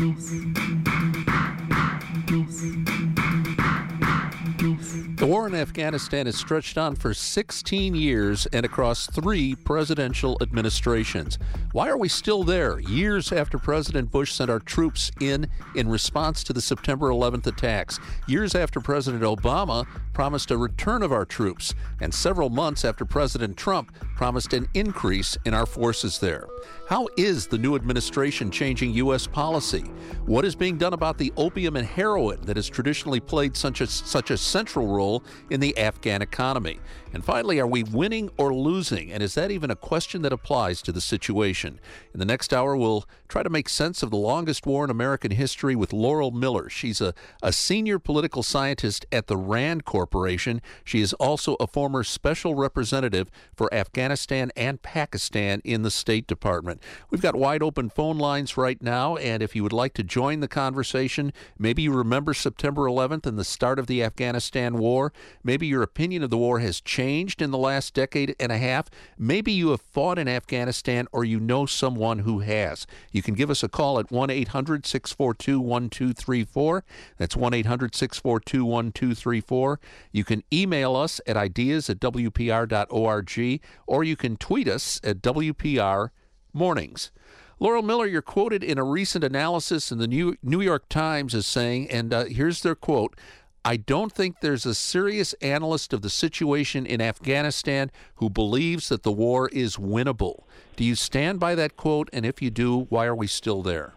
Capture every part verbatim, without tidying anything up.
The war in Afghanistan has stretched on for sixteen years and across three presidential administrations. Why are we still there, years after President Bush sent our troops in in response to the September eleventh attacks, years after President Obama promised a return of our troops, and several months after President Trump promised an increase in our forces there? How is the new administration changing U S policy? What is being done about the opium and heroin that has traditionally played such a, such a central role in the Afghan economy? And finally, are we winning or losing? And is that even a question that applies to the situation? In the next hour, we'll try to make sense of the longest war in American history with Laurel Miller. She's a, a senior political scientist at the RAND Corporation. She is also a former special representative for Afghanistan and Pakistan in the State Department. We've got wide open phone lines right now, and if you would like to join the conversation, maybe you remember September eleventh and the start of the Afghanistan war. Maybe your opinion of the war has changed in the last decade and a half. Maybe you have fought in Afghanistan or you know someone who has. You can give us a call at one eight hundred six four two one two three four. That's one eight hundred six four two one two three four. You can email us at ideas at w p r dot org, or you can tweet us at W P R Mornings. Laurel Miller, you're quoted in a recent analysis in the New New York Times as saying, and uh, here's their quote, "I don't think there's a serious analyst of the situation in Afghanistan who believes that the war is winnable." Do you stand by that quote? And if you do, why are we still there?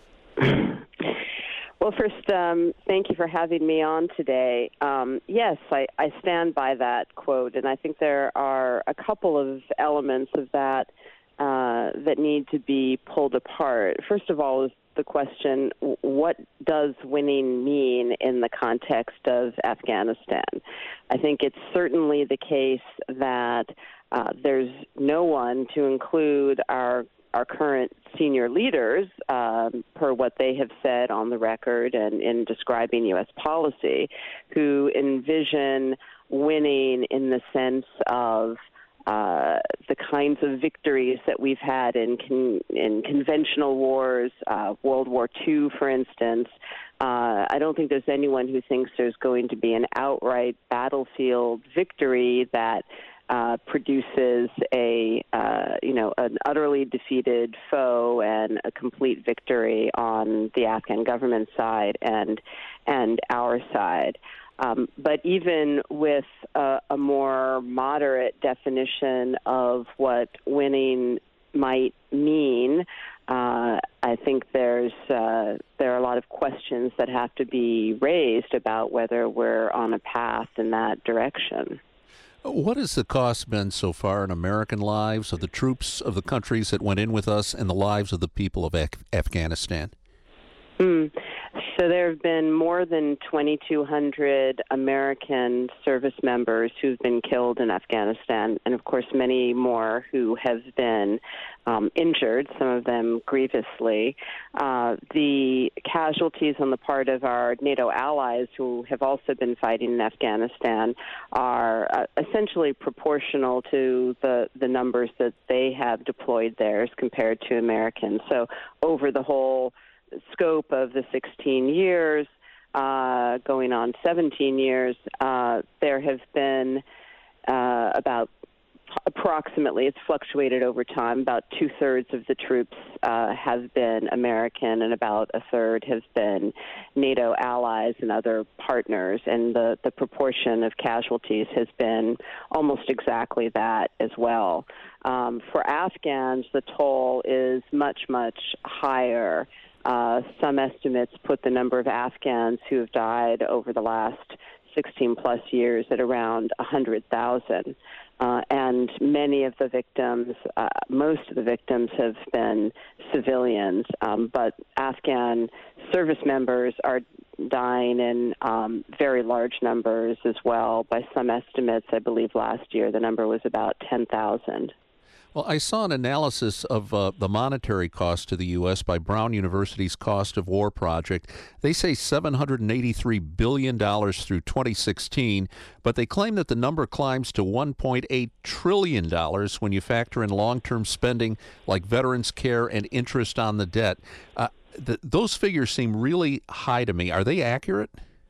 Well, first, um, thank you for having me on today. Um, yes, I, I stand by that quote, and I think there are a couple of elements of that uh, that need to be pulled apart. First of all is the question, what does winning mean in the context of Afghanistan? I think it's certainly the case that uh, there's no one, to include our our current senior leaders, um, per what they have said on the record and in describing U S policy, who envision winning in the sense of Uh, the kinds of victories that we've had in con- in conventional wars, uh, World War Two, for instance. Uh, I don't think there's anyone who thinks there's going to be an outright battlefield victory that uh, produces a uh, you know an utterly defeated foe and a complete victory on the Afghan government side and and our side. Um, but even with a, a more moderate definition of what winning might mean, uh, I think there's uh, there are a lot of questions that have to be raised about whether we're on a path in that direction. What has the cost been so far in American lives, of the troops of the countries that went in with us, and the lives of the people of Af- Afghanistan? Mm. So there have been more than twenty-two hundred American service members who've been killed in Afghanistan, and of course many more who have been um, injured, some of them grievously. Uh, the casualties on the part of our NATO allies who have also been fighting in Afghanistan are uh, essentially proportional to the, the numbers that they have deployed there as compared to Americans. So over the whole scope of the sixteen years, uh, going on seventeen years, uh, there have been uh, about approximately, it's fluctuated over time, about two-thirds of the troops uh, have been American and about a third have been NATO allies and other partners, and the, the proportion of casualties has been almost exactly that as well. Um, for Afghans, the toll is much, much higher. Uh, some estimates put the number of Afghans who have died over the last sixteen plus years at around one hundred thousand. Uh, and many of the victims, uh, most of the victims have been civilians, um, but Afghan service members are dying in um, very large numbers as well. By some estimates, I believe last year the number was about ten thousand. Well, I saw an analysis of uh, the monetary cost to the U S by Brown University's Cost of War Project. They say seven hundred eighty-three billion dollars through twenty sixteen, but they claim that the number climbs to one point eight trillion dollars when you factor in long-term spending like veterans care and interest on the debt. Uh, th- those figures seem really high to me. Are they accurate?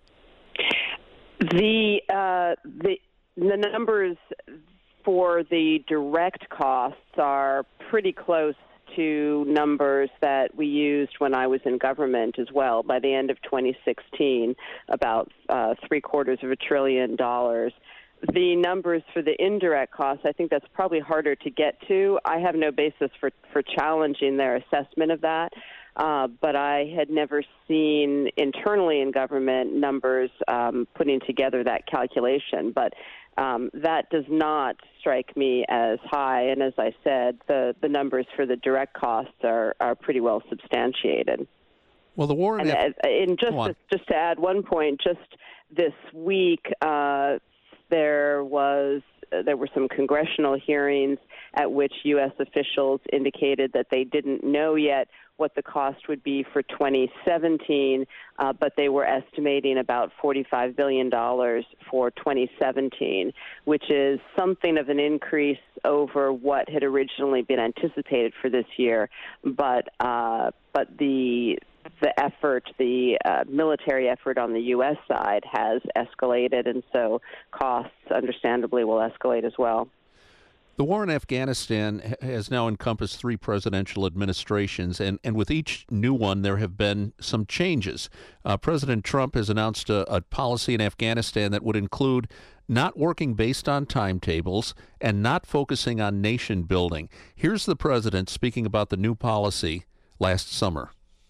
The uh, the the numbers for the direct costs are pretty close to numbers that we used when I was in government as well. By the end of twenty sixteen, about uh, three quarters of a trillion dollars. The numbers for the indirect costs, I think that's probably harder to get to. I have no basis for, for challenging their assessment of that. Uh, but I had never seen internally in government numbers um, putting together that calculation. But um, that does not strike me as high. And as I said, the, the numbers for the direct costs are, are pretty well substantiated. Well, the war in and, Af- uh, and just, to, just to add one point, just this week, uh, there was there were some congressional hearings at which U S officials indicated that they didn't know yet what the cost would be for twenty seventeen, uh, but they were estimating about forty-five billion dollars for twenty seventeen, which is something of an increase over what had originally been anticipated for this year. But uh, but the the effort, the uh, military effort on the U S side has escalated, and so costs, understandably, will escalate as well. The war in Afghanistan has now encompassed three presidential administrations, and, and with each new one, there have been some changes. Uh, President Trump has announced a, a policy in Afghanistan that would include not working based on timetables and not focusing on nation building. Here's the president speaking about the new policy last summer.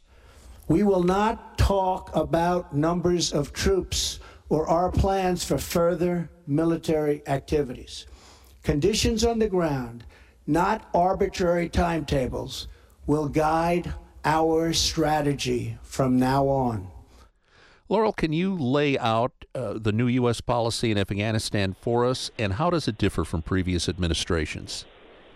We will not talk about numbers of troops or our plans for further military activities. Conditions on the ground, not arbitrary timetables, will guide our strategy from now on. Laurel, can you lay out uh, the new U S policy in Afghanistan for us, and how does it differ from previous administrations?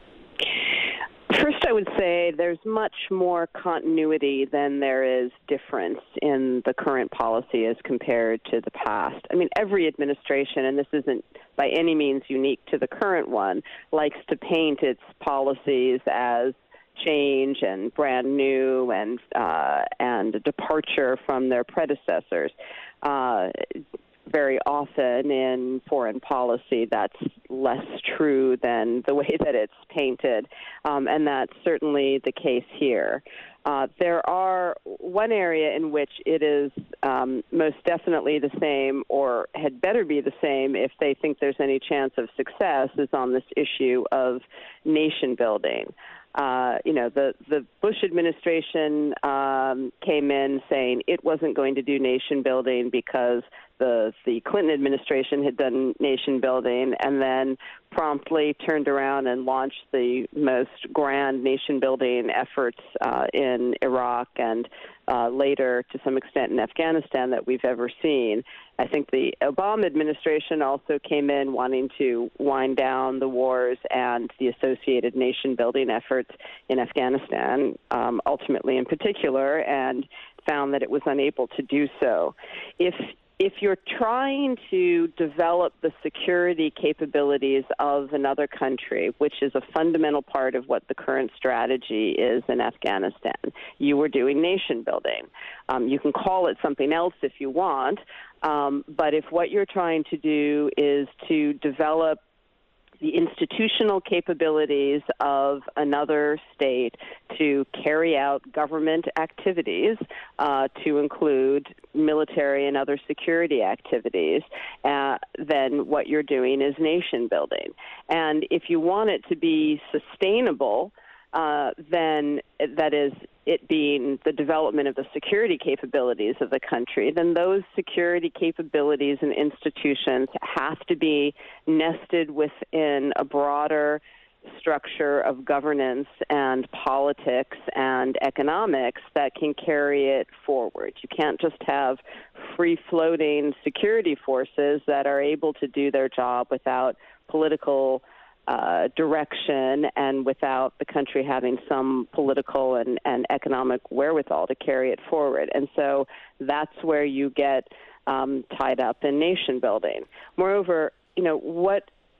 First, I would say there's much more continuity than there is difference in the current policy as compared to the past. I mean, every administration, and this isn't by any means unique to the current one, likes to paint its policies as change and brand new and uh, and a departure from their predecessors. Uh, very often in foreign policy, that's less true than the way that it's painted, um, and that's certainly the case here. Uh, there are one area in which it is um, most definitely the same, or had better be the same if they think there's any chance of success, is on this issue of nation building. Uh, you know, the, the Bush administration um, came in saying it wasn't going to do nation building because the the Clinton administration had done nation building, and then promptly turned around and launched the most grand nation building efforts uh, in Iraq and uh, later, to some extent, in Afghanistan that we've ever seen. I think the Obama administration also came in wanting to wind down the wars and the associated nation building efforts in Afghanistan, um, ultimately in particular, and found that it was unable to do so. If If you're trying to develop the security capabilities of another country, which is a fundamental part of what the current strategy is in Afghanistan, you were doing nation building. Um, you can call it something else if you want, um, but if what you're trying to do is to develop the institutional capabilities of another state to carry out government activities, uh, to include military and other security activities, uh, then what you're doing is nation building. And if you want it to be sustainable, uh, then that is it being the development of the security capabilities of the country, then those security capabilities and institutions have to be nested within a broader structure of governance and politics and economics that can carry it forward. You can't just have free-floating security forces that are able to do their job without political Uh, direction and without the country having some political and, and economic wherewithal to carry it forward. And so that's where you get um, tied up in nation building. Moreover, you know, what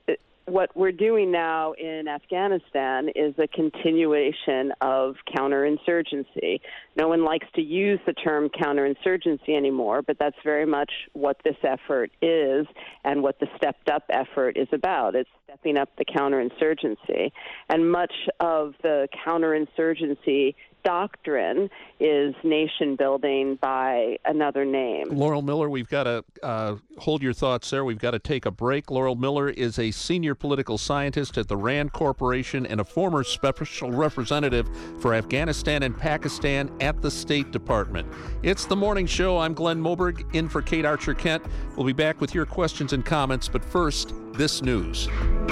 what we're doing now in Afghanistan is a continuation of counterinsurgency. No one likes to use the term counterinsurgency anymore, but that's very much what this effort is and what the stepped-up effort is about. It's stepping up the counterinsurgency. And much of the counterinsurgency doctrine is nation building by another name. Laurel Miller, we've got to uh, hold your thoughts there. We've got to take a break. Laurel Miller is a senior political scientist at the RAND Corporation and a former special representative for Afghanistan and Pakistan at the State Department. It's The Morning Show. I'm Glenn Moberg, in for Kate Archer-Kent. We'll be back with your questions and comments, but first, this news.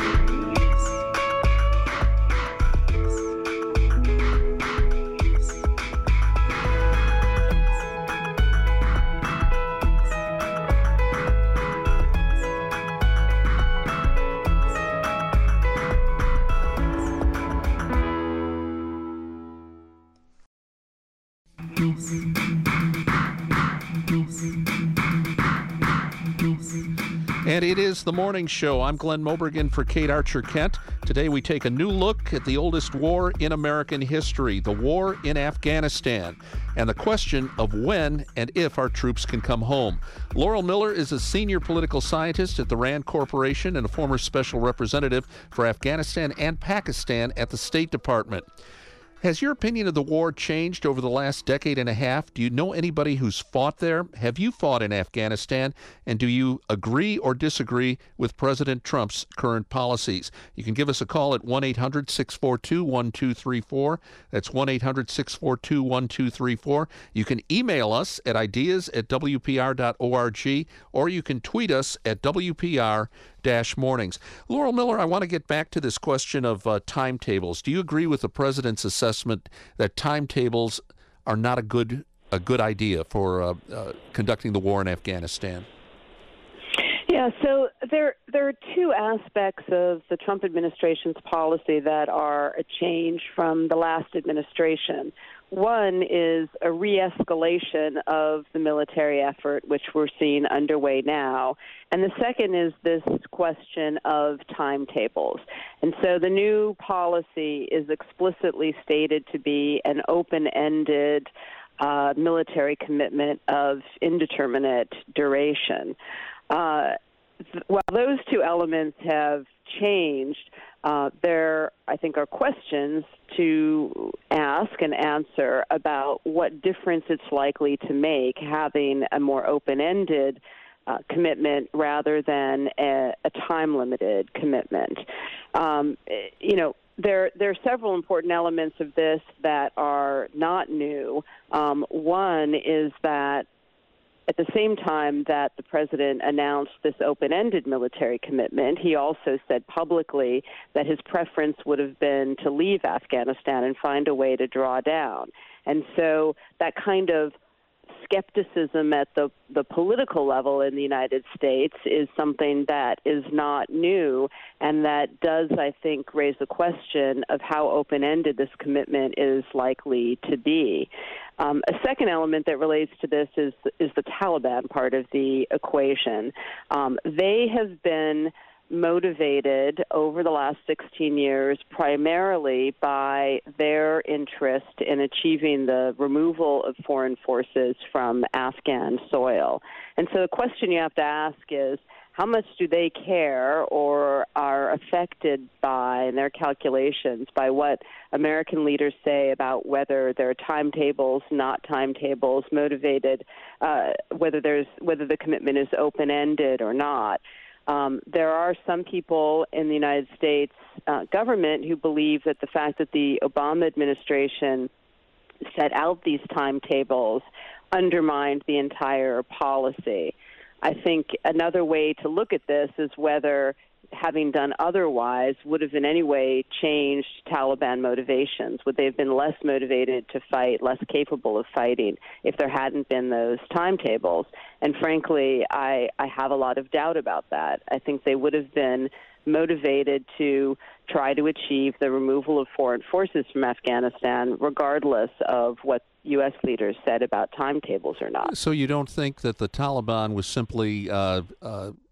And it is The Morning Show. I'm Glenn Moberg, in for Kate Archer-Kent. Today we take a new look at the oldest war in American history, the war in Afghanistan, and the question of when and if our troops can come home. Laurel Miller is a senior political scientist at the RAND Corporation and a former special representative for Afghanistan and Pakistan at the State Department. Has your opinion of the war changed over the last decade and a half? Do you know anybody who's fought there? Have you fought in Afghanistan? And do you agree or disagree with President Trump's current policies? You can give us a call at one eight hundred six four two one two three four. That's one eight hundred six four two one two three four. You can email us at ideas at w p r dot org, or you can tweet us at W P R Dash mornings. Laurel Miller, I want to get back to this question of uh, timetables. Do you agree with the president's assessment that timetables are not a good a good idea for uh, uh, conducting the war in Afghanistan? Yeah, so there there are two aspects of the Trump administration's policy that are a change from the last administration. One is a re-escalation of the military effort, which we're seeing underway now. And the second is this question of timetables. And so the new policy is explicitly stated to be an open-ended uh, military commitment of indeterminate duration. Uh, th- while those two elements have changed, uh, there, I think, are questions to ask and answer about what difference it's likely to make having a more open-ended uh, commitment rather than a, a time-limited commitment. Um, you know, There, there are several important elements of this that are not new. Um, one is that at the same time that the president announced this open-ended military commitment, he also said publicly that his preference would have been to leave Afghanistan and find a way to draw down. And so that kind of skepticism at the, the political level in the United States is something that is not new, and that does, I think, raise the question of how open-ended this commitment is likely to be. Um, a second element that relates to this is is the Taliban part of the equation. Um, they have been motivated over the last sixteen years primarily by their interest in achieving the removal of foreign forces from Afghan soil. And so the question you have to ask is, how much do they care or are affected by, in their calculations, by what American leaders say about whether there are timetables, not timetables, motivated, uh, whether there's whether the commitment is open-ended or not? Um, there are some people in the United States uh, government who believe that the fact that the Obama administration set out these timetables undermined the entire policy. I think another way to look at this is whether having done otherwise would have in any way changed Taliban motivations. Would they have been less motivated to fight, less capable of fighting if there hadn't been those timetables? And frankly, I, I have a lot of doubt about that. I think they would have been motivated to try to achieve the removal of foreign forces from Afghanistan, regardless of what U S leaders said about timetables or not. So you don't think that the Taliban was simply uh, uh,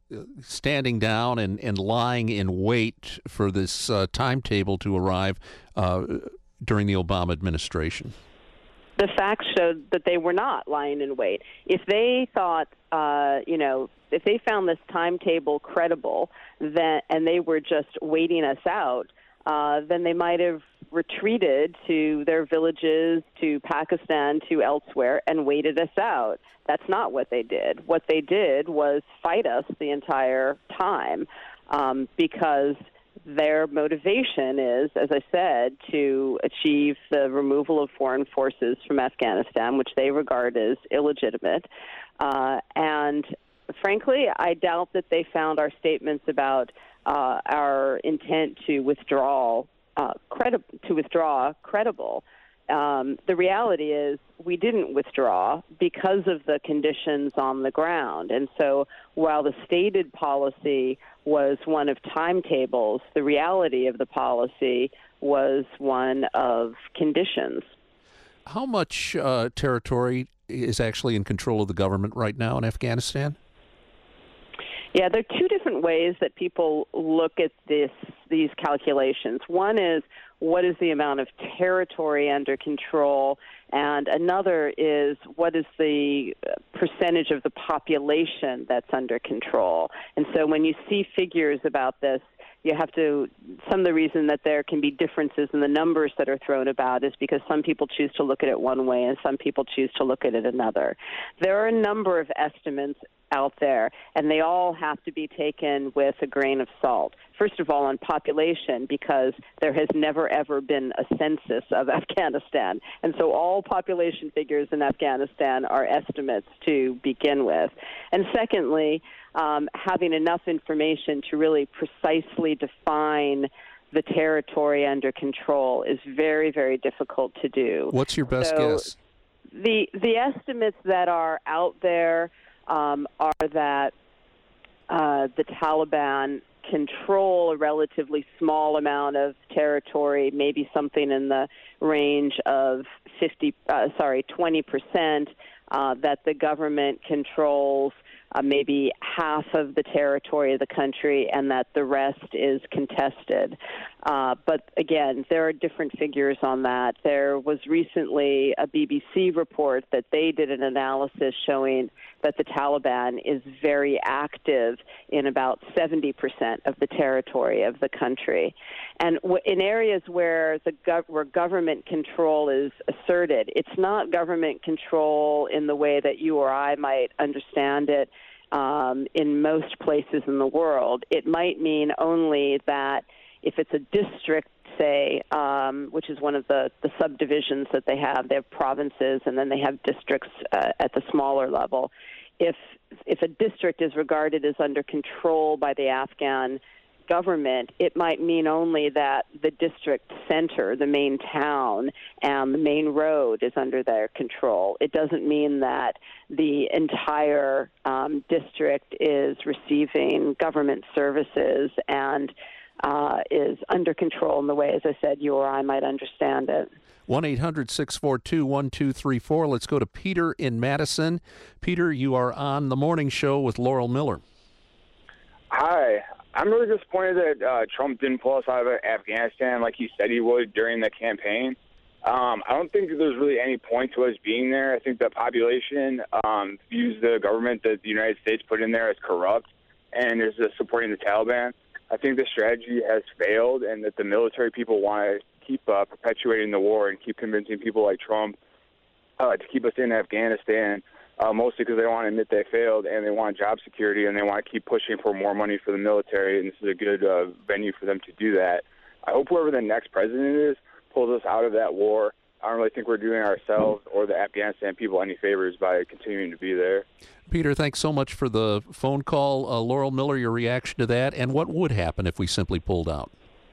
standing down and, and lying in wait for this uh, timetable to arrive uh, during the Obama administration? The facts showed that they were not lying in wait. If they thought, uh, you know, if they found this timetable credible, then and they were just waiting us out, uh, then they might have retreated to their villages, to Pakistan, to elsewhere, and waited us out. That's not what they did. What they did was fight us the entire time, um, because their motivation is, as I said, to achieve the removal of foreign forces from Afghanistan, which they regard as illegitimate. Uh, and frankly, I doubt that they found our statements about uh, our intent to withdraw uh, credi- to withdraw credible. Um, the reality is we didn't withdraw because of the conditions on the ground. And so while the stated policy was one of timetables, the reality of the policy was one of conditions. How much uh, territory is actually in control of the government right now in Afghanistan? Yeah, there are two different ways that people look at this these calculations. One is, what is the amount of territory under control? And another is, what is the percentage of the population that's under control? And so when you see figures about this, you have to, some of the reason that there can be differences in the numbers that are thrown about is because some people choose to look at it one way and some people choose to look at it another. There are a number of estimates out there, and they all have to be taken with a grain of salt. First of all, on population, because there has never, ever been a census of Afghanistan. And so all population figures in Afghanistan are estimates to begin with. And secondly, um, having enough information to really precisely define the territory under control is very, very difficult to do. What's your best so guess? The, the estimates that are out there um, are that uh, the Taliban control a relatively small amount of territory, maybe something in the range of fifty, uh, sorry, twenty percent, uh, that the government controls uh, maybe half of the territory of the country, and that the rest is contested. Uh, but again, there are different figures on that. There was recently a B B C report that they did an analysis showing that the Taliban is very active in about seventy percent of the territory of the country. And w- in areas where the gov- where government control is asserted, it's not government control in the way that you or I might understand it um, in most places in the world. It might mean only that if it's a district, say, um, which is one of the, the subdivisions that they have, they have provinces and then they have districts uh, at the smaller level. If if a district is regarded as under control by the Afghan government, it might mean only that the district center, the main town, and the main road is under their control. It doesn't mean that the entire um, district is receiving government services and uh, is under control in the way, as I said, you or I might understand it. one eight hundred six four two one two three four. Let's go to Peter in Madison. Peter, you are on the morning show with Laurel Miller. Hi. I'm really disappointed that uh, Trump didn't pull us out of Afghanistan like he said he would during the campaign. Um, I don't think there's really any point to us being there. I think the population um, views the government that the United States put in there as corrupt and is uh, supporting the Taliban. I think the strategy has failed and that the military people want to keep uh, perpetuating the war and keep convincing people like Trump uh, to keep us in Afghanistan, uh, mostly because they don't want to admit they failed and they want job security and they want to keep pushing for more money for the military, and this is a good uh, venue for them to do that. I hope whoever the next president is pulls us out of that war. I don't really think we're doing ourselves or the Afghanistan people any favors by continuing to be there. Peter, thanks so much for the phone call. Uh, Laurel Miller, your reaction to that, and what would happen if we simply pulled out?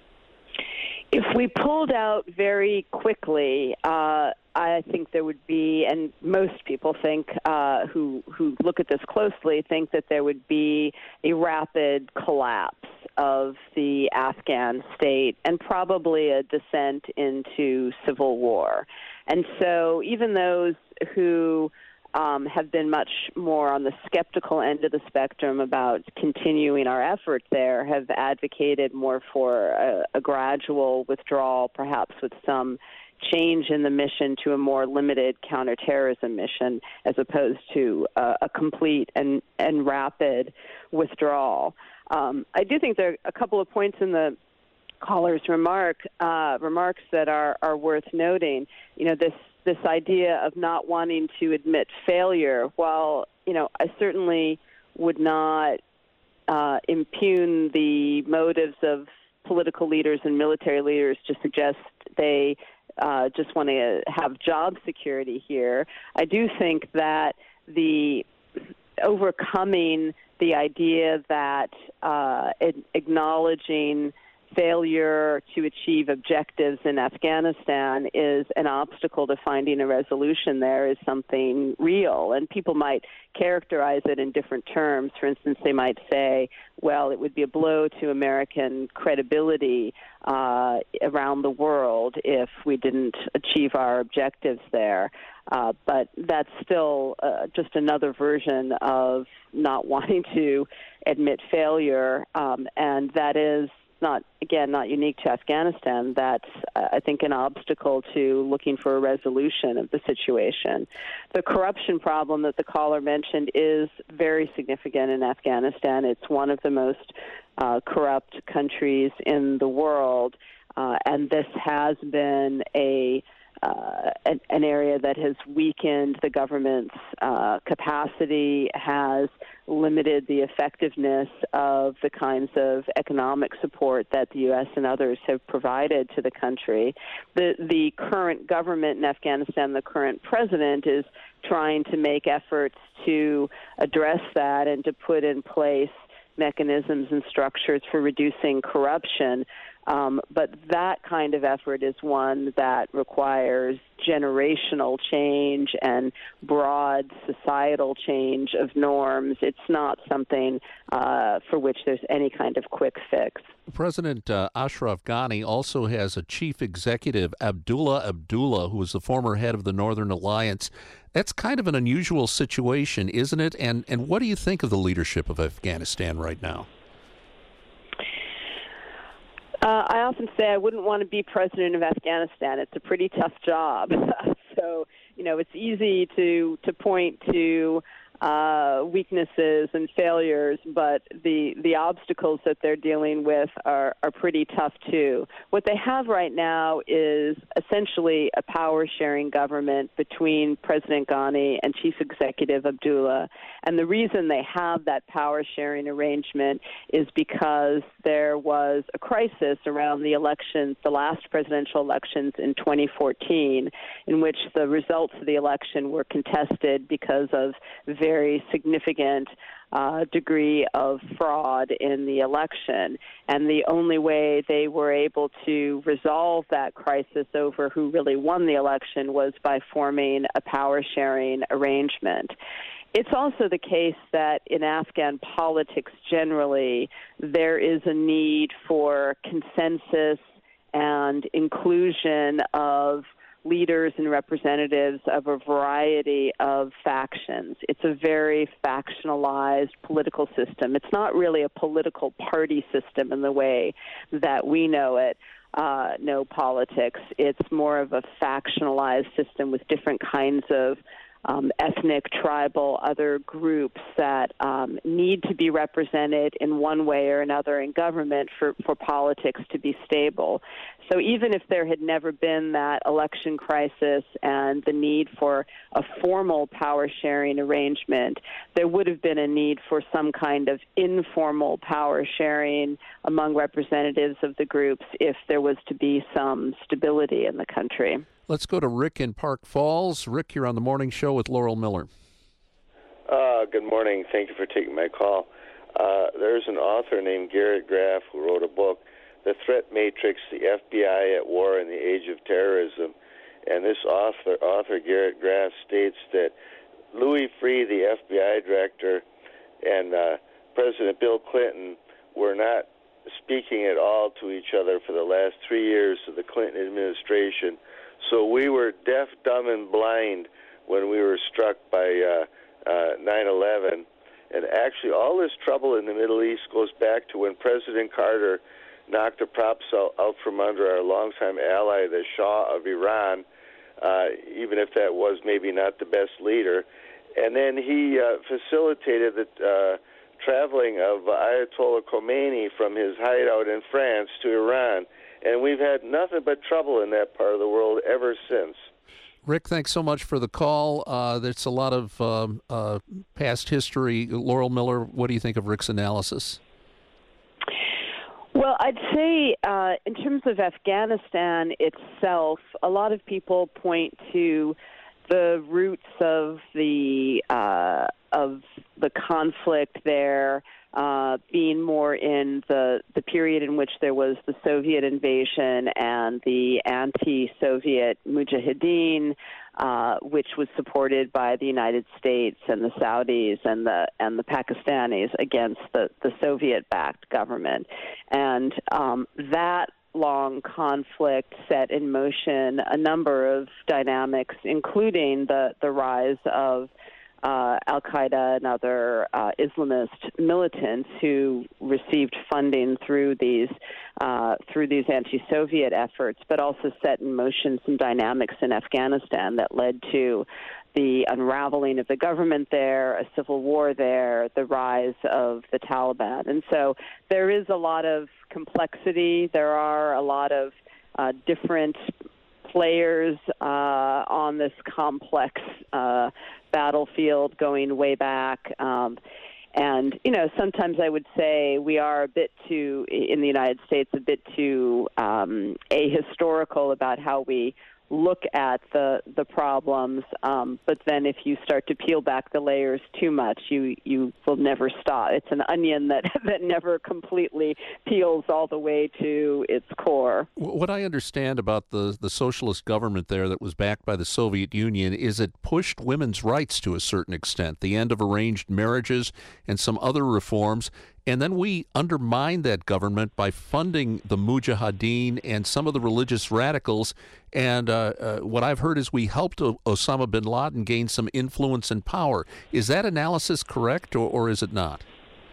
If we pulled out very quickly, uh, I think there would be, and most people think, uh, who who look at this closely, think that there would be a rapid collapse of the Afghan state and probably a descent into civil war. And so even those who um, have been much more on the skeptical end of the spectrum about continuing our effort there, have advocated more for a, a gradual withdrawal, perhaps with some change in the mission to a more limited counterterrorism mission as opposed to uh, a complete and, and rapid withdrawal. Um, I do think there are a couple of points in the caller's remark uh, remarks that are, are worth noting. You know, this this idea of not wanting to admit failure. While, you know, I certainly would not uh, impugn the motives of political leaders and military leaders to suggest they uh, just want to have job security here, I do think that the overcoming the idea that uh, acknowledging failure to achieve objectives in Afghanistan is an obstacle to finding a resolution there is something real. And people might characterize it in different terms. For instance, they might say, well, it would be a blow to American credibility uh, around the world if we didn't achieve our objectives there. Uh, but that's still uh, just another version of not wanting to admit failure, um, and that is not, again, not unique to Afghanistan. That's, uh, I think, an obstacle to looking for a resolution of the situation. The corruption problem that the caller mentioned is very significant in Afghanistan. It's one of the most uh, corrupt countries in the world, uh, and this has been a Uh, an, an area that has weakened the government's uh, capacity, has limited the effectiveness of the kinds of economic support that the U S and others have provided to the country. The, the current government in Afghanistan, the current president, is trying to make efforts to address that and to put in place mechanisms and structures for reducing corruption. Um, but that kind of effort is one that requires generational change and broad societal change of norms. It's not something uh, for which there's any kind of quick fix. President uh, Ashraf Ghani also has a chief executive, Abdullah Abdullah, who was the former head of the Northern Alliance. That's kind of an unusual situation, isn't it? And, and what do you think of the leadership of Afghanistan right now? Uh, I often say I wouldn't want to be president of Afghanistan. It's a pretty tough job. So, you know, it's easy to, to point to uh, weaknesses and failures, but the the obstacles that they're dealing with are, are pretty tough, too. What they have right now is essentially a power-sharing government between President Ghani and Chief Executive Abdullah. And the reason they have that power-sharing arrangement is because there was a crisis around the elections, the last presidential elections in twenty fourteen, in which the results of the election were contested because of very significant uh, degree of fraud in the election. And the only way they were able to resolve that crisis over who really won the election was by forming a power-sharing arrangement. It's also the case that in Afghan politics generally, there is a need for consensus and inclusion of leaders and representatives of a variety of factions. It's a very factionalized political system. It's not really a political party system in the way that we know it. Uh, know politics. It's more of a factionalized system with different kinds of Um, ethnic, tribal, other groups that um, need to be represented in one way or another in government for, for politics to be stable. So even if there had never been that election crisis and the need for a formal power-sharing arrangement, there would have been a need for some kind of informal power-sharing among representatives of the groups if there was to be some stability in the country. Let's go to Rick in Park Falls. Rick, you're on the morning show with Laurel Miller. Uh, good morning. Thank you for taking my call. Uh, there's an author named Garrett Graff who wrote a book, The Threat Matrix, the F B I at War in the Age of Terrorism. And this author, author Garrett Graff, states that Louis Freeh, the F B I director, and uh, President Bill Clinton were not speaking at all to each other for the last three years of the Clinton administration. So we were deaf, dumb, and blind when we were struck by uh, actually, all this trouble in the Middle East goes back to when President Carter knocked the props out, out from under our longtime ally, the Shah of Iran, uh, even if that was maybe not the best leader. And then he uh, facilitated the uh, traveling of Ayatollah Khomeini from his hideout in France to Iran. And we've had nothing but trouble in that part of the world ever since. Rick, thanks so much for the call. Uh, there's a lot of um, uh, past history. Laurel Miller, what do you think of Rick's analysis? Well, I'd say uh, in terms of Afghanistan itself, a lot of people point to the roots of the uh, of the conflict there uh, being more in the the period in which there was the Soviet invasion and the anti-Soviet Mujahideen, uh, which was supported by the United States and the Saudis and the and the Pakistanis against the, the Soviet-backed government, and um, that long conflict set in motion a number of dynamics, including the, the rise of uh, Al-Qaeda and other uh, Islamist militants who received funding through these uh, through these anti-Soviet efforts, but also set in motion some dynamics in Afghanistan that led to the unraveling of the government there, a civil war there, the rise of the Taliban. And so there is a lot of complexity. There are a lot of uh, different players uh, on this complex uh, battlefield going way back. Um, and, you know, sometimes I would say we are a bit too, in the United States, a bit too um, ahistorical about how we look at the the problems, um, but then if you start to peel back the layers too much, you you will never stop. It's an onion that, that never completely peels all the way to its core. What I understand about the, the socialist government there that was backed by the Soviet Union is it pushed women's rights to a certain extent, the end of arranged marriages and some other reforms. And then we undermined that government by funding the Mujahideen and some of the religious radicals. And uh, uh, what I've heard is we helped o- Osama bin Laden gain some influence and power. Is that analysis correct, or, or is it not?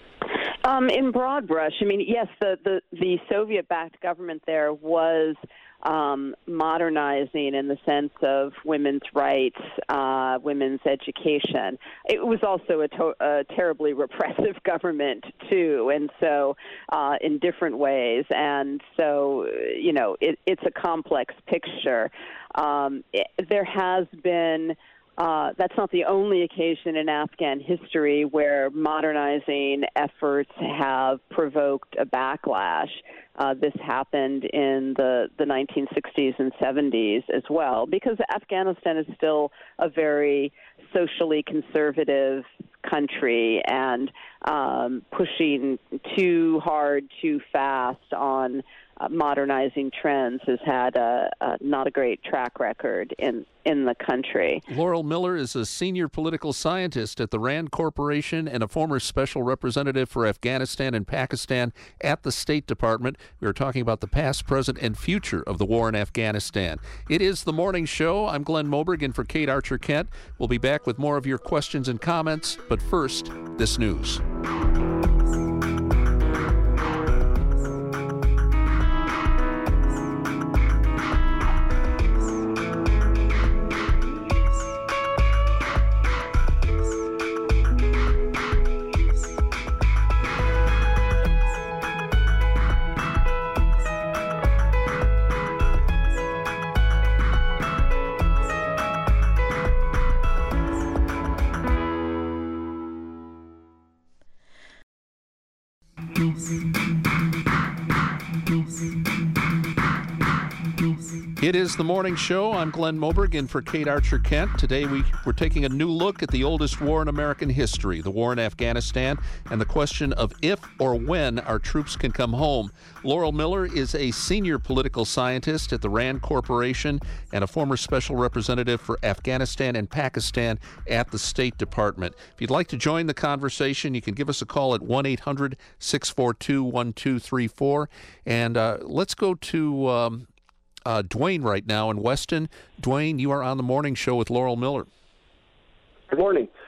Um, in broad brush, I mean, yes, the, the, the Soviet-backed government there was um, modernizing in the sense of women's rights, uh, women's education. It was also a, to- a terribly repressive government, too, and so uh, in different ways. And so, you know, it, it's a complex picture. Um, it, there has been... Uh, that's not the only occasion in Afghan history where modernizing efforts have provoked a backlash. Uh, this happened in the, the nineteen sixties and seventies as well, because Afghanistan is still a very socially conservative country, and um, pushing too hard, too fast on uh, modernizing trends has had a, a not a great track record in, in the country. Laurel Miller is a senior political scientist at the RAND Corporation and a former special representative for Afghanistan and Pakistan at the State Department. We are talking about the past, present, and future of the war in Afghanistan. It is The Morning Show. I'm Glenn Moberg, and for Kate Archer-Kent. We'll be back with more of your questions and comments, but first, this news. It is The Morning Show. I'm Glenn Moberg, in for Kate Archer-Kent. Today we, we're taking a new look at the oldest war in American history, the war in Afghanistan, and the question of if or when our troops can come home. Laurel Miller is a senior political scientist at the RAND Corporation and a former special representative for Afghanistan and Pakistan at the State Department. If you'd like to join the conversation, you can give us a call at one eight hundred six four two one two three four. And uh, let's go to... Um, Uh, Dwayne right now in Weston. Dwayne, you are on The Morning Show with Laurel Miller. Good morning.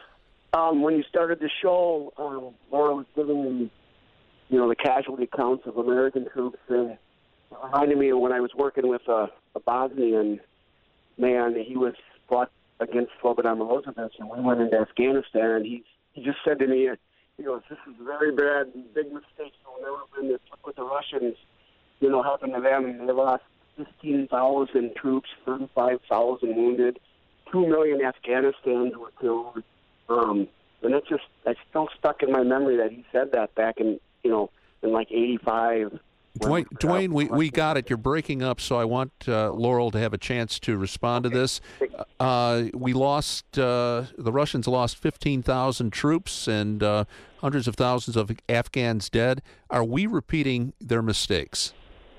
Um, when you started the show, um, Laura was giving me, you know, the casualty counts of American troops, and it reminded me of when I was working with a, a Bosnian man. He was fought against Slobodan Milosevic, and we went into Afghanistan, and he, he just said to me, he goes, this is very bad, big mistakes will never win this. Look what the Russians, you know, happened to them. They lost fifteen thousand troops, thirty-five thousand wounded, two million Afghanistans were killed. Um, and it's just, it's still stuck in my memory that he said that back in, you know, in like eighty-five. Dwayne, Dwayne we, we got it. You're breaking up, so I want uh, Laurel to have a chance to respond okay. to this. Uh, we lost, uh, the Russians lost fifteen thousand troops and uh, hundreds of thousands of Afghans dead. Are we repeating their mistakes?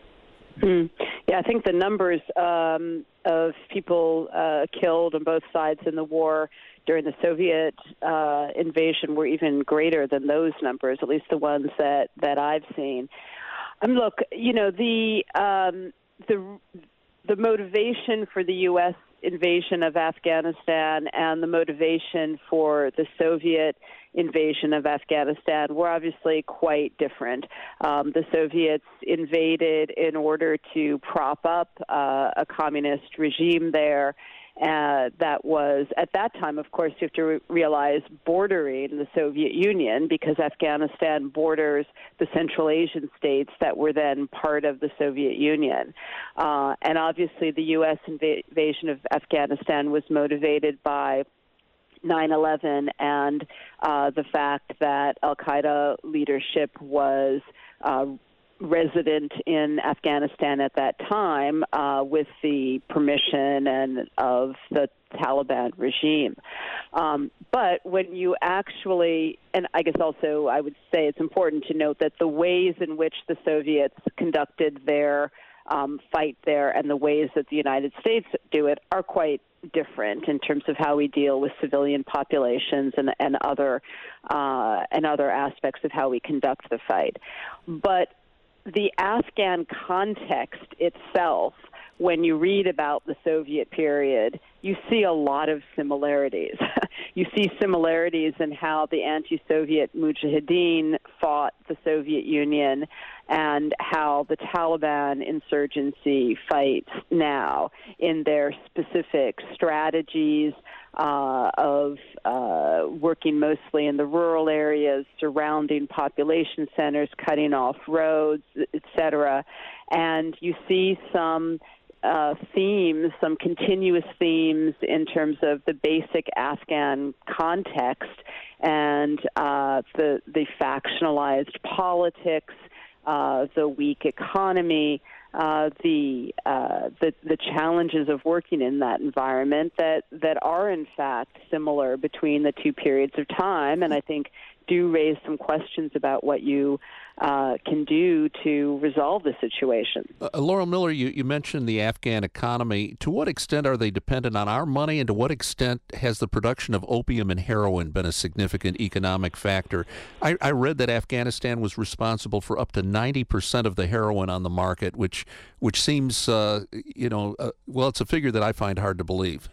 Hmm. Yeah, I think the numbers um, of people uh, killed on both sides in the war during the Soviet uh, invasion were even greater than those numbers, at least the ones that, that I've seen. Um, look, you know, the um, the the motivation for the U S invasion of Afghanistan and the motivation for the Soviet invasion of Afghanistan were obviously quite different. Um, the Soviets invaded in order to prop up uh, a communist regime there. Uh, that was, at that time, of course, you have to re- realize, bordering the Soviet Union, because Afghanistan borders the Central Asian states that were then part of the Soviet Union. Uh, and obviously the U S inv- invasion of Afghanistan was motivated by nine eleven and uh, the fact that al-Qaeda leadership was uh, resident in Afghanistan at that time uh, with the permission and of the Taliban regime. Um, but when you actually, and I guess also I would say it's important to note that the ways in which the Soviets conducted their um, fight there and the ways that the United States do it are quite different in terms of how we deal with civilian populations and, and other uh, and other aspects of how we conduct the fight. But the Afghan context itself, when you read about the Soviet period, you see a lot of similarities. You see similarities in how the anti-Soviet Mujahideen fought the Soviet Union and how the Taliban insurgency fights now in their specific strategies uh, of uh, working mostly in the rural areas, surrounding population centers, cutting off roads, et cetera. And you see some Uh, themes, some continuous themes in terms of the basic Afghan context and uh, the the factionalized politics, uh, the weak economy, uh, the, uh, the the challenges of working in that environment that that are in fact similar between the two periods of time, and I think do raise some questions about what you uh, can do to resolve the situation. Uh, Laurel Miller, you, you mentioned the Afghan economy. To what extent are they dependent on our money, and to what extent has the production of opium and heroin been a significant economic factor? I, I read that Afghanistan was responsible for up to ninety percent of the heroin on the market, which which seems, uh, you know, uh, well, it's a figure that I find hard to believe.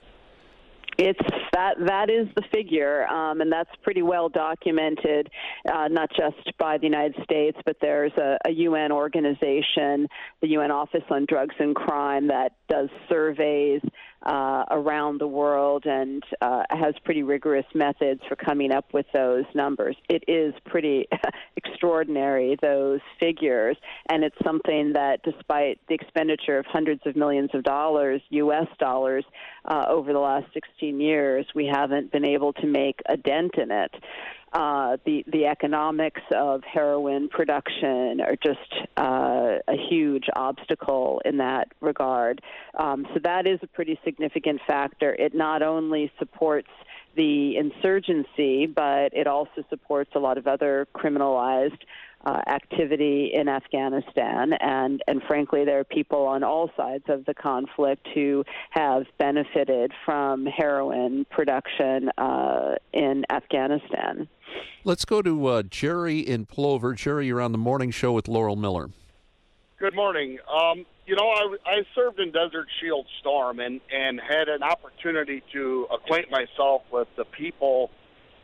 It's that that is the figure, um, and that's pretty well documented, uh, not just by the United States, but there's a, a U N organization, the U N Office on Drugs and Crime, that does surveys uh, around the world and uh, has pretty rigorous methods for coming up with those numbers. It is pretty extraordinary, those figures, and it's something that, despite the expenditure of hundreds of millions of dollars, U S dollars, uh, over the last sixteen years, we haven't been able to make a dent in it. Uh, the the economics of heroin production are just uh, a huge obstacle in that regard. Um, so that is a pretty significant factor. It not only supports the insurgency, but it also supports a lot of other criminalized uh, activity in Afghanistan. And, and frankly, there are people on all sides of the conflict who have benefited from heroin production uh, in Afghanistan. Let's go to uh, Jerry in Plover. Jerry, you're on the morning show with Laurel Miller. Good morning. Um, you know, I, I served in Desert Shield Storm and, and had an opportunity to acquaint myself with the people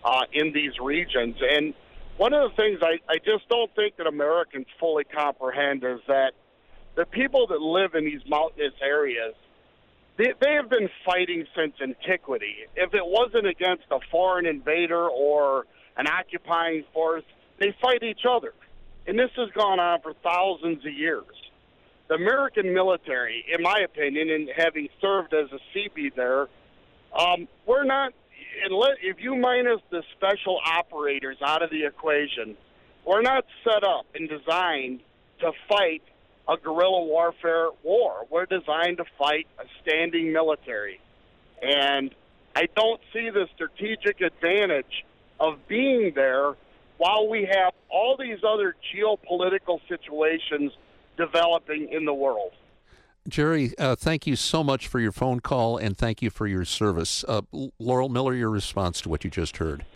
uh, in these regions. And one of the things I, I just don't think that Americans fully comprehend is that the people that live in these mountainous areas, they, they have been fighting since antiquity. If it wasn't against a foreign invader or an occupying force, they fight each other. And this has gone on for thousands of years. The American military, in my opinion, and having served as a C B there, um, we're not, unless, if you minus the special operators out of the equation, we're not set up and designed to fight a guerrilla warfare war. We're designed to fight a standing military. And I don't see the strategic advantage of being there while we have all these other geopolitical situations developing in the world. Jerry, uh, thank you so much for your phone call, and thank you for your service. Uh, Laurel Miller, your response to what you just heard.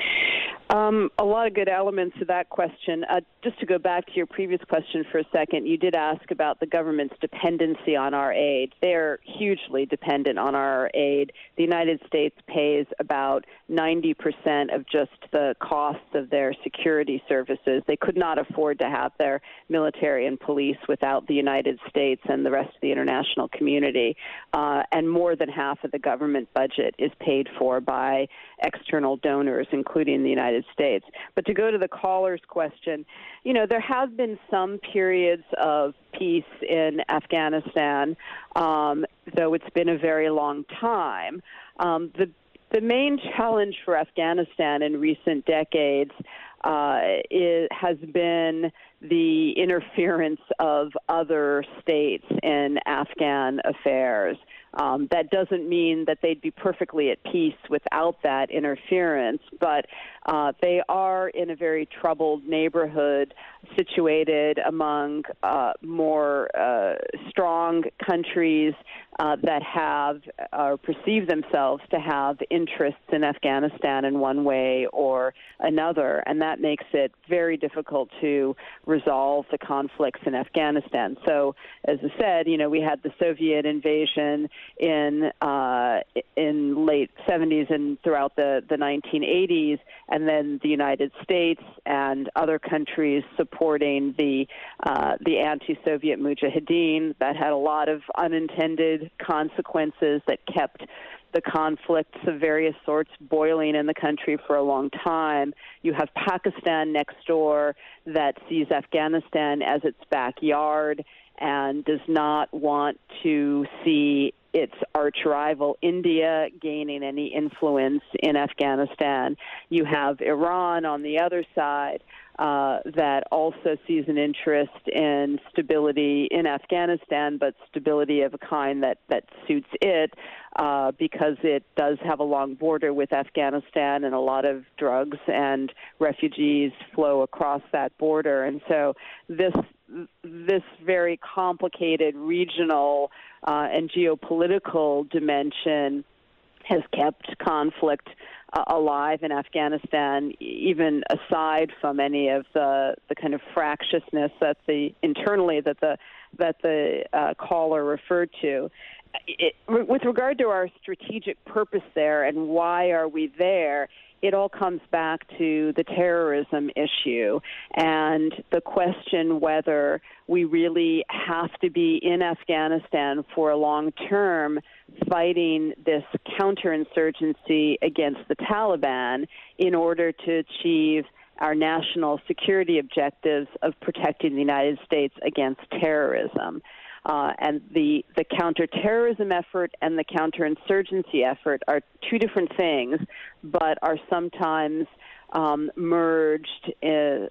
Um, a lot of good elements to that question. Uh, just to go back to your previous question for a second, you did ask about the government's dependency on our aid. They're hugely dependent on our aid. The United States pays about ninety percent of just the costs of their security services. They could not afford to have their military and police without the United States and the rest of the international community. Uh, and more than half of the government budget is paid for by external donors, including the United States. But to go to the caller's question, you know, there have been some periods of peace in Afghanistan, um, though it's been a very long time. Um, the the main challenge for Afghanistan in recent decades uh, is, has been the interference of other states in Afghan affairs. Um, that doesn't mean that they'd be perfectly at peace without that interference, but uh, they are in a very troubled neighborhood situated among uh, more uh, strong countries uh, that have or perceive themselves to have interests in Afghanistan in one way or another, and that makes it very difficult to resolve the conflicts in Afghanistan. So, as I said, you know, we had the Soviet invasion in uh, in late seventies and throughout the, the nineteen eighties, and then the United States and other countries supporting the uh, the anti-Soviet Mujahideen. That had a lot of unintended consequences that kept the conflicts of various sorts boiling in the country for a long time. You have Pakistan next door that sees Afghanistan as its backyard and does not want to see its arch rival India gaining any influence in Afghanistan. You have Iran on the other side uh, that also sees an interest in stability in Afghanistan, but stability of a kind that, that suits it uh, because it does have a long border with Afghanistan, and a lot of drugs and refugees flow across that border. And so this this very complicated regional uh, and geopolitical dimension has kept conflict uh, alive in Afghanistan, even aside from any of the, the kind of fractiousness that the internally that the that the uh, caller referred to. It, with regard to our strategic purpose there and why are we there, it all comes back to the terrorism issue and the question whether we really have to be in Afghanistan for a long term fighting this counterinsurgency against the Taliban in order to achieve our national security objectives of protecting the United States against terrorism. Uh, and the, the counterterrorism effort and the counterinsurgency effort are two different things, but are sometimes um, merged in,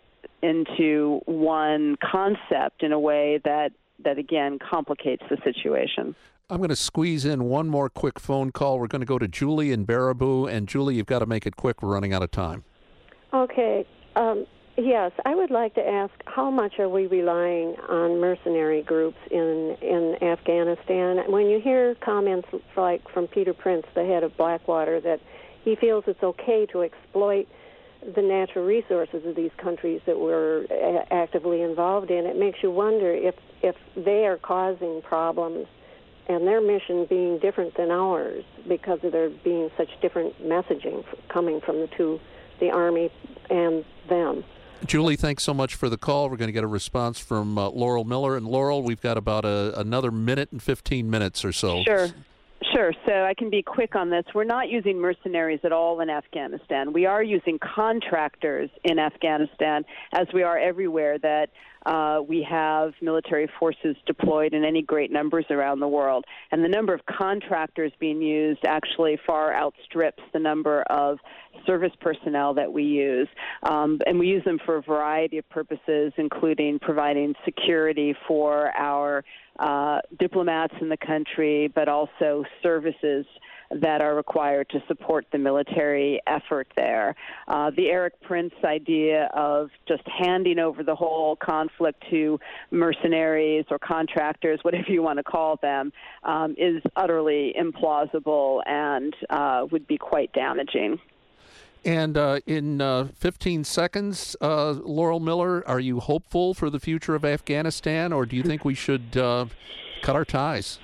into one concept in a way that, that, again, complicates the situation. I'm going to squeeze in one more quick phone call. We're going to go to Julie in Baraboo. And, Julie, you've got to make it quick. We're running out of time. Okay. Um, Yes, I would like to ask, how much are we relying on mercenary groups in, in Afghanistan? When you hear comments like from Peter Prince, the head of Blackwater, that he feels it's okay to exploit the natural resources of these countries that we're actively involved in, it makes you wonder if, if they are causing problems and their mission being different than ours because of there being such different messaging coming from the two, the Army and them. Julie, thanks so much for the call. We're going to get a response from uh, Laurel Miller. And Laurel, we've got about a, another minute and fifteen minutes or so. Sure. Sure. So I can be quick on this. We're not using mercenaries at all in Afghanistan. We are using contractors in Afghanistan, as we are everywhere that uh, we have military forces deployed in any great numbers around the world. And the number of contractors being used actually far outstrips the number of service personnel that we use. Um, and we use them for a variety of purposes, including providing security for our uh, diplomats in the country, but also services that are required to support the military effort there. Uh, the Erik Prince idea of just handing over the whole conflict to mercenaries or contractors, whatever you want to call them, um, is utterly implausible and uh, would be quite damaging. And uh, in uh, fifteen seconds, uh, Laurel Miller, are you hopeful for the future of Afghanistan, or do you think we should uh, cut our ties?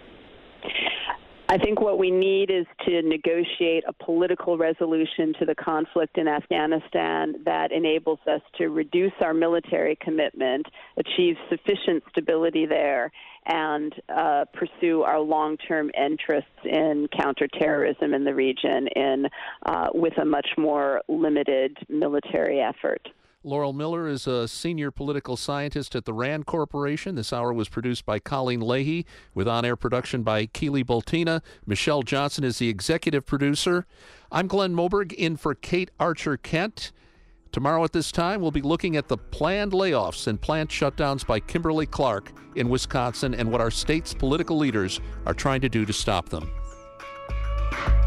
I think what we need is to negotiate a political resolution to the conflict in Afghanistan that enables us to reduce our military commitment, achieve sufficient stability there, and uh, pursue our long-term interests in counterterrorism in the region in uh, with a much more limited military effort. Laurel Miller is a senior political scientist at the RAND Corporation. This hour was produced by Colleen Leahy with on-air production by Keely Boltina. Michelle Johnson is the executive producer. I'm Glenn Moberg in for Kate Archer-Kent. Tomorrow at this time, we'll be looking at the planned layoffs and plant shutdowns by Kimberly-Clark in Wisconsin and what our state's political leaders are trying to do to stop them.